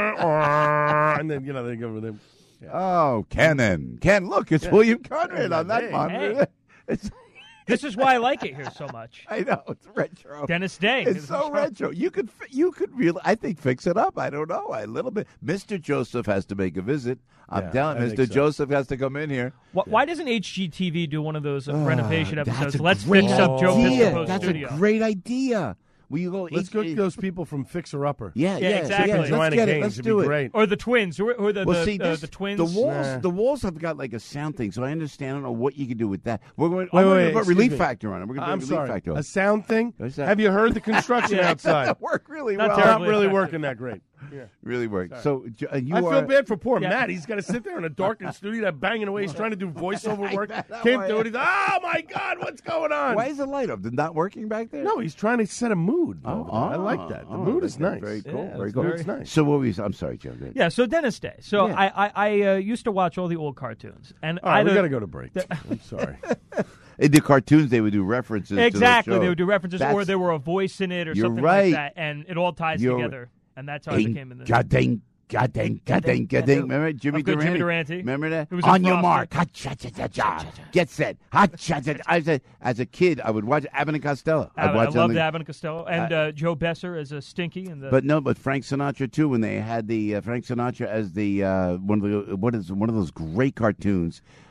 and then they go over there. Oh, Ken, look, it's William Conrad on that Hey, monitor. This is why I like it here so much. I know, it's retro. Dennis Day. It's so retro. You could really, I think, fix it up. I don't know, a little bit. Mr. Joseph has to make a visit. I'm telling I Mr. think so. Joseph has to come in here. Why doesn't HGTV do one of those renovation That's episodes? a Let's great fix up Joe idea. Piscopo's That's studio. a great idea. Will you go? Let's go get those people from Fixer Upper. Yeah, exactly. Let's Joanna get it. Gaines. Let's It'd do be it. great. Or the twins. Or the twins. The walls have got like a sound thing, so I understand. I don't know what you can do with that. We're going. Wait, I'm going to put excuse Relief me. Factor on it. We're going to I'm put sorry. Relief Factor on A it. sound thing? What's that? Have you heard the construction outside? That worked really Not well. terribly. Not really working that great. Yeah. Really worked. So you I are. feel bad for poor Matt. He's got to sit there in a darkened studio, banging away. He's trying to do voiceover work. Can't do it. He's, oh my God, what's going on? Why is the light up? Is it not working back there? No, he's trying to set a mood. I like that. The mood is nice. Very cool. Yeah, very cool. It's nice. So what were you? I'm sorry, Joe. Go ahead. Yeah, so Dennis Day. So Yeah. I used to watch all the old cartoons. And All right, we got to go to break. I'm sorry. In the cartoons, they would do references. Exactly, to the show. they would do references, or That's- there were a voice in it, or You're something right. like that, and it all ties You're- together, and that's how I became in this. God-ding. Remember Jimmy Okay, Durante? Jimmy Durante. Remember that? It was On a your roster. mark. Ha-cha-cha-cha-cha. Get set. Ha-cha-cha. As a kid, I would watch Abbott and Costello. I watch loved Abbott and Costello, and Joe Besser as a Stinky. And but Frank Sinatra too. When they had the Frank Sinatra as the one of those great cartoons.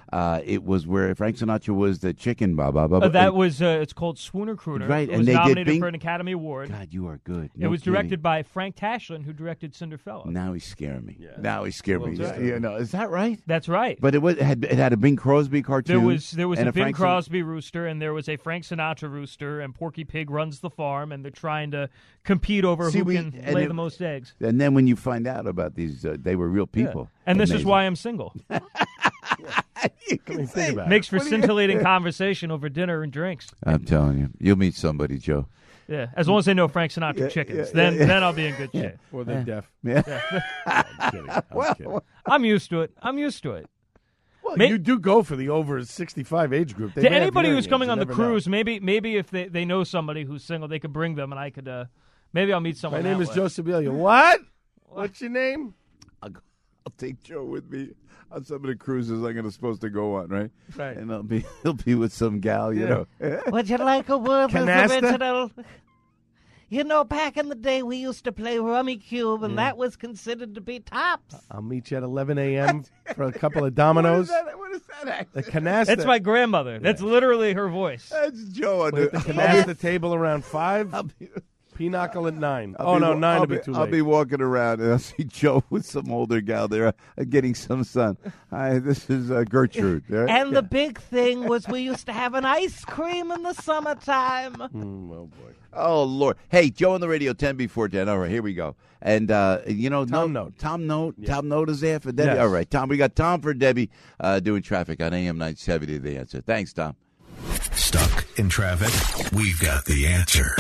It was where Frank Sinatra was the chicken. That was it's called Swooner Crooner. Right, It and was they nominated did for an Academy Award. God, you are good. It was directed by Frank Tashlin, who directed Cinderfella. Now he's scaring me. Now he's scaring me. Well, You know, is that right? That's right. But it had a Bing Crosby cartoon. There was and a Bing Frank Crosby rooster, and there was a Frank Sinatra rooster, and Porky Pig runs the farm, and they're trying to compete over who can lay the most eggs. And then when you find out about these, they were real people. And this is why I'm single. Makes for scintillating conversation over dinner and drinks. I'm telling you, you'll meet somebody, Joe. Yeah, as long as they know Frank Sinatra chickens, then I'll be in good shape. Or they're deaf. Yeah. I'm kidding. I'm kidding. I'm used to it. Well, you do go for the over 65 age group. To anybody who's coming on the cruise, maybe if they know somebody who's single, they could bring them, and I could maybe I'll meet someone. My name that is way. Joe Sibilia. What? What's your name? I'll take Joe with me on some of the cruises I'm supposed to go on, right? Right. And he'll be with some gal, you know. Would you like a word with the Canasta? original? You know, back in the day, we used to play Rummy Cube, and that was considered to be tops. I'll meet you at 11 a.m. for a couple of dominoes. What is that accent? The canasta. That's my grandmother. That's literally her voice. That's Joe. At the canasta table around 5. Pinochle at 9. 9 to be too late. I'll be walking around and I'll see Joe with some older gal there getting some sun. Hi, this is Gertrude. Right? And the big thing was we used to have an ice cream in the summertime. Oh, boy. Oh, Lord. Hey, Joe on the radio, 10 before 10. All right, here we go. And, Tom Note. Tom Note. Yeah. Tom Note is there for Debbie? Yes. All right, Tom. We got Tom for Debbie doing traffic on AM 970, The Answer. Thanks, Tom. Stuck in traffic? We've got the answer.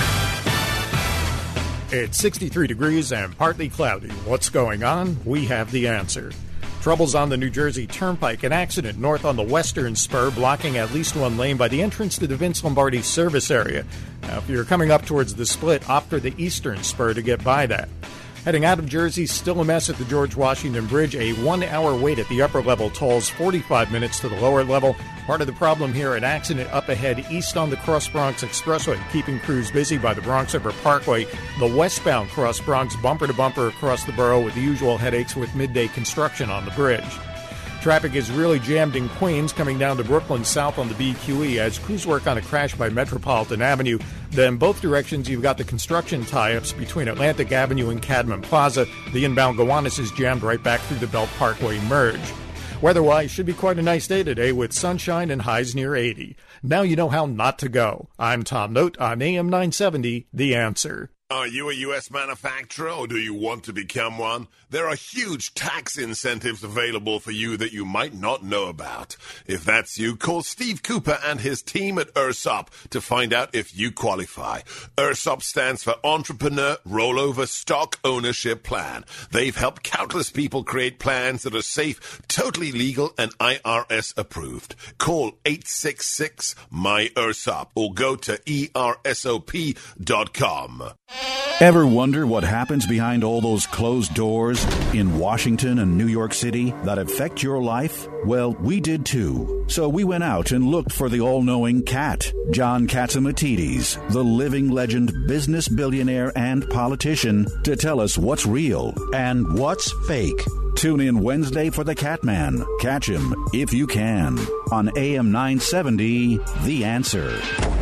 It's 63 degrees and partly cloudy. What's going on? We have the answer. Troubles on the New Jersey Turnpike. An accident north on the western spur, blocking at least one lane by the entrance to the Vince Lombardi service area. Now, if you're coming up towards the split, opt for the eastern spur to get by that. Heading out of Jersey, still a mess at the George Washington Bridge. A 1-hour wait at the upper level tolls 45 minutes to the lower level. Part of the problem here, an accident up ahead east on the Cross Bronx Expressway, keeping crews busy by the Bronx River Parkway. The westbound Cross Bronx bumper to bumper across the borough with the usual headaches with midday construction on the bridge. Traffic is really jammed in Queens, coming down to Brooklyn south on the BQE as crews work on a crash by Metropolitan Avenue. Then both directions, you've got the construction tie-ups between Atlantic Avenue and Cadman Plaza. The inbound Gowanus is jammed right back through the Belt Parkway merge. Weather-wise, should be quite a nice day today with sunshine and highs near 80. Now you know how not to go. I'm Tom Note on AM 970, The Answer. Are you a U.S. manufacturer or do you want to become one? There are huge tax incentives available for you that you might not know about. If that's you, call Steve Cooper and his team at URSOP to find out if you qualify. URSOP stands for Entrepreneur Rollover Stock Ownership Plan. They've helped countless people create plans that are safe, totally legal, and IRS approved. Call 866-MY-URSOP or go to ersop.com. Ever wonder what happens behind all those closed doors in Washington and New York City that affect your life? Well, we did too. So we went out and looked for the all-knowing Cat, John Catsimatidis, the living legend, business billionaire and politician, to tell us what's real and what's fake. Tune in Wednesday for the Catman. Catch him if you can on AM 970, The Answer.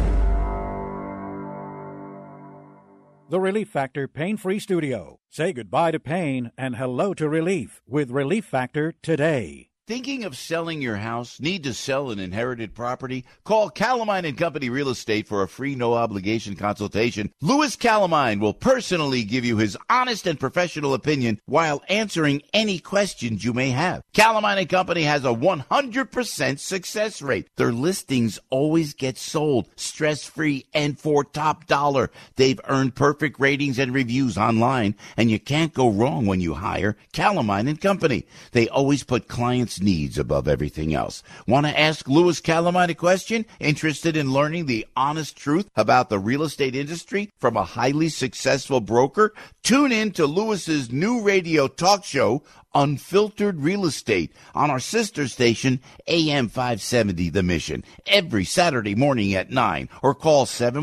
The Relief Factor Pain-Free Studio. Say goodbye to pain and hello to relief with Relief Factor today. Thinking of selling your house? Need to sell an inherited property? Call Calamine & Company Real Estate for a free no-obligation consultation. Louis Calamine will personally give you his honest and professional opinion while answering any questions you may have. Calamine & Company has a 100% success rate. Their listings always get sold, stress-free, and for top dollar. They've earned perfect ratings and reviews online, and you can't go wrong when you hire Calamine & Company. They always put clients' needs above everything else. Want to ask Louis Calamine a question? Interested in learning the honest truth about the real estate industry from a highly successful broker? Tune in to Louis's new radio talk show, Unfiltered Real Estate, on our sister station, AM 570 The Mission, every Saturday morning at 9, or call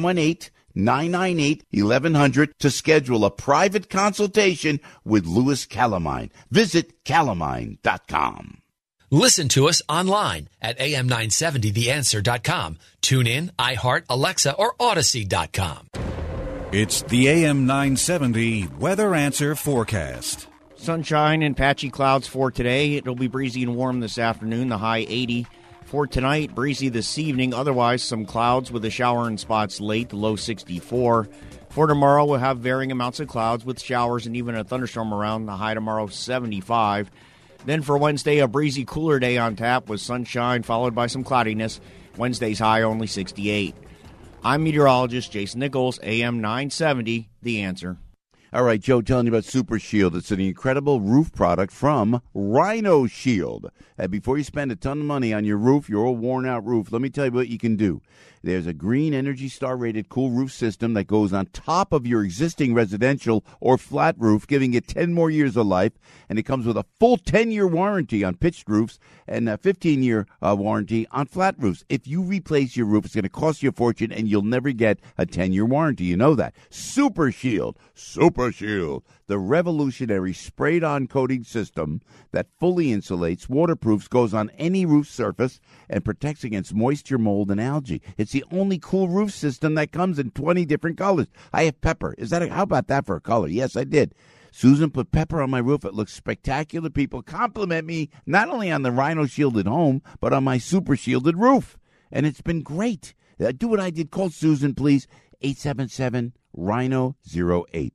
718-998-1100 to schedule a private consultation with Louis Calamine. Visit calamine.com. Listen to us online at am970theanswer.com. Tune in, iHeart, Alexa, or Odyssey.com. It's the AM 970 Weather Answer Forecast. Sunshine and patchy clouds for today. It'll be breezy and warm this afternoon, the high 80. For tonight, breezy this evening. Otherwise, some clouds with a shower in spots late, the low 64. For tomorrow, we'll have varying amounts of clouds with showers and even a thunderstorm around, the high tomorrow 75. Then for Wednesday, a breezy, cooler day on tap with sunshine followed by some cloudiness. Wednesday's high only 68. I'm meteorologist Jason Nichols, AM 970, The Answer. All right, Joe, telling you about Super Shield. It's an incredible roof product from Rhino Shield. And before you spend a ton of money on your roof, your old worn-out roof, let me tell you what you can do. There's a green Energy Star-rated cool roof system that goes on top of your existing residential or flat roof, giving it 10 more years of life. And it comes with a full 10-year warranty on pitched roofs and a 15-year warranty on flat roofs. If you replace your roof, it's going to cost you a fortune, and you'll never get a 10-year warranty. You know that. Super Shield. Super Shield. The revolutionary sprayed-on coating system that fully insulates, waterproofs, goes on any roof surface, and protects against moisture, mold, and algae. It's the only cool roof system that comes in 20 different colors. I have pepper. How about that for a color? Yes, I did. Susan put pepper on my roof. It looks spectacular. People compliment me not only on the Rhino Shielded home, but on my Super Shielded roof. And it's been great. Do what I did. Call Susan, please. 877-RHINO-08.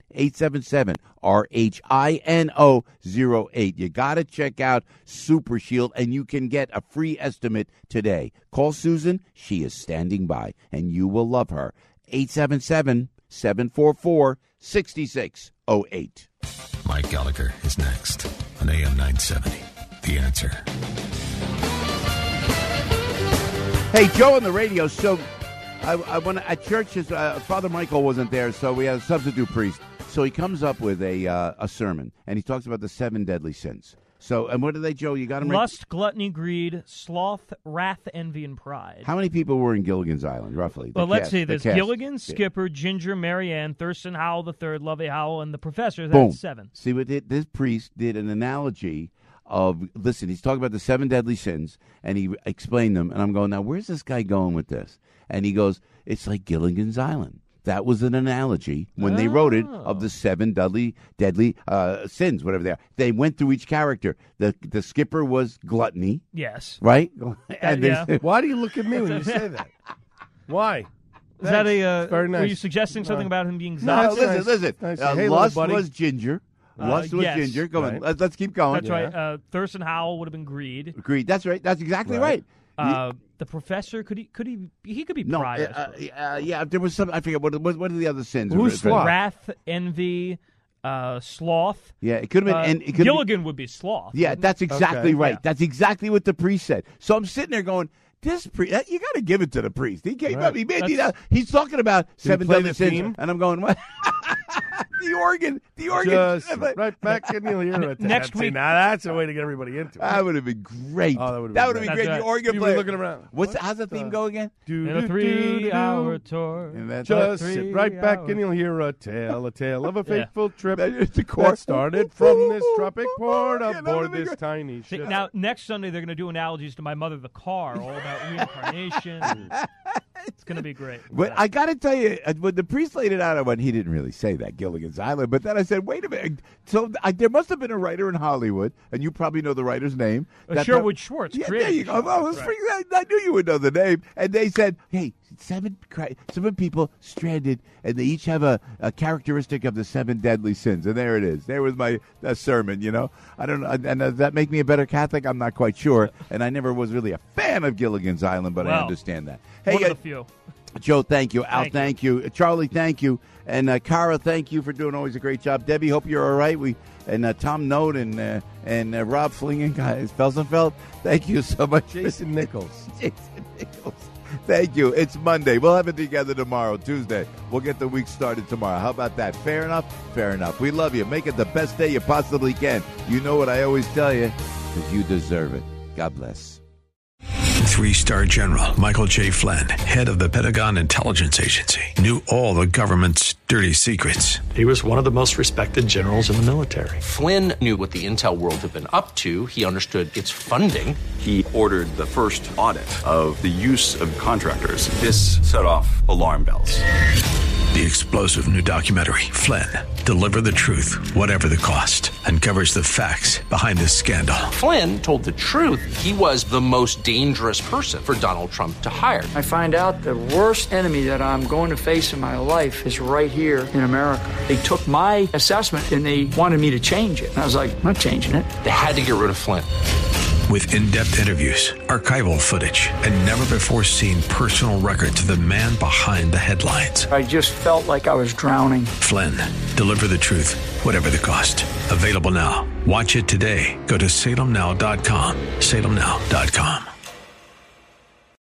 877-RHINO-08. You got to check out Super Shield, and you can get a free estimate today. Call Susan. She is standing by, and you will love her. 877-744-6608. Mike Gallagher is next on AM 970. The Answer. Hey, Joe on the radio. So I went at church. Father Michael wasn't there, so we had a substitute priest. So he comes up with a sermon, and he talks about the 7 deadly sins. So, and what are they, Joe? You got them right? Lust, gluttony, greed, sloth, wrath, envy, and pride. How many people were in Gilligan's Island, roughly? Well, let's see. There's Gilligan, Skipper, Ginger, Marianne, Thurston Howell III, Lovey Howell, and the professor. That's 7. See, what this priest did an analogy of, listen, he's talking about the 7 deadly sins, and he explained them, and I'm going, now, where's this guy going with this? And he goes, it's like Gilligan's Island. That was an analogy when they wrote it of the 7 deadly sins, whatever they are. They went through each character. The skipper was gluttony. Yes. Right? And why do you look at me when you say that? Why? Is that very nice. Were you suggesting something about him being No, zealous? listen. Nice. Hey, Lust buddy. was Ginger. Lust was yes. Ginger. Go Right. on. Let's keep going. That's right. Thurston Howell would have been greed. Greed. That's right. That's exactly right. The professor could be No, pride. yeah, there was some. I forget what are the other sins. Who's sloth? Wrath, envy, sloth. Yeah, it could have been. Gilligan would be sloth. Yeah, that's exactly right. Yeah. That's exactly what the priest said. So I'm sitting there going, this priest, you got to give it to the priest. He came up. He's talking about 7 deadly sins, and I'm going, what? The organ. Just right back in the Next week. Now that's a way to get everybody into it. That would have been great. Oh, that would have been great. Right. The organ You player. were looking around. How's the theme go again? In a 3-hour tour. Just sit right back and you'll hear a tale of a fateful trip the chorus. that started from this tropic port aboard this tiny ship. Now, next Sunday, they're going to do analogies to My Mother the Car, all about reincarnation. It's going to be great. But I got to tell you, when the priest laid it out, I went, he didn't really say that, Gilligan's Island. But then I said, wait a minute. So there must have been a writer in Hollywood, and you probably know the writer's name. Sherwood Schwartz. Yeah, there you go. I knew you would know the name. And they said, hey, 7 people stranded, and they each have a characteristic of the 7 deadly sins. And there it is. There was my sermon, you know. I don't know. And does that make me a better Catholic? I'm not quite sure. And I never was really a fan of Gilligan's Island, but I understand that. Hey, one of the few. Joe, thank you. Al, thank you. Charlie, thank you. And Cara, thank you for doing always a great job. Debbie, hope you're all right. And Tom Note and Rob Flingen, guys, Felsenfeld, thank you so much. Jason Nichols. Thank you. It's Monday. We'll have it together tomorrow, Tuesday. We'll get the week started tomorrow. How about that? Fair enough? Fair enough. We love you. Make it the best day you possibly can. You know what I always tell you, because you deserve it. God bless. 3-star general Michael J. Flynn, head of the Pentagon Intelligence Agency, knew all the government's dirty secrets. He was one of the most respected generals in the military. Flynn knew what the intel world had been up to. He understood its funding. He ordered the first audit of the use of contractors. This set off alarm bells. The explosive new documentary, Flynn, Deliver the Truth, Whatever the Cost, uncovers the facts behind this scandal. Flynn told the truth. He was the most dangerous person for Donald Trump to hire. I find out the worst enemy that I'm going to face in my life is right here in America. They took my assessment and they wanted me to change it. And I was like, I'm not changing it. They had to get rid of Flynn. With in-depth interviews, archival footage, and never-before-seen personal records of the man behind the headlines. I just felt like I was drowning. Flynn, Deliver the Truth, Whatever the Cost. Available now. Watch it today. Go to salemnow.com. salemnow.com.